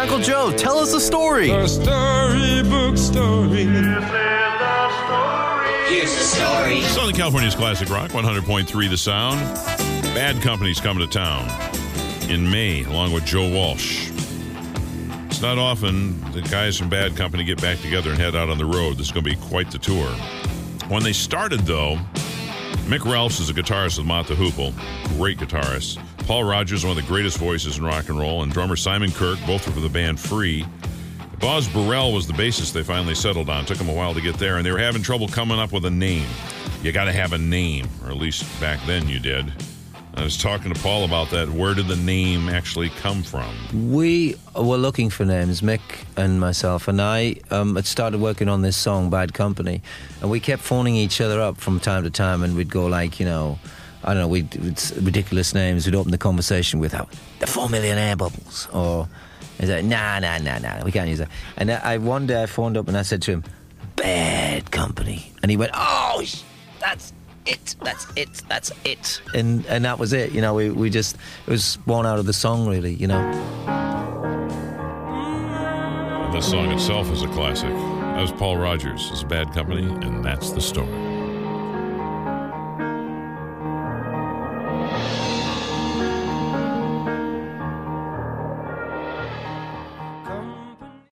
Uncle Joe, tell us the story. A storybook story. Here's the story. Southern California's classic rock, 100.3 The Sound. Bad Company's coming to town in May, along with Joe Walsh. It's not often the guys from Bad Company get back together and head out on the road. This is going to be quite the tour. When they started, though, Mick Ralphs is a guitarist with Mott the Hoople. Great guitarist. Paul Rodgers, one of the greatest voices in rock and roll, and drummer Simon Kirke, both were from the band Free. Boz Burrell was the bassist they finally settled on. Took them a while to get there, and they were having trouble coming up with a name. You got to have a name, or at least back then you did. I was talking to Paul about that. Where did the name actually come from? We were looking for names, Mick and myself, and I had started working on this song, Bad Company, and we kept phoning each other up from time to time, and we'd go like, I don't know, we'd ridiculous names. We'd open the conversation with the 4 million air bubbles, or he's like, nah, we can't use that. And one day I phoned up and I said to him, Bad Company, and he went, oh, that's it. And that was it. We just, it was born out of the song, really, The song itself is a classic. That was Paul Rodgers. It's Bad Company, and that's the story.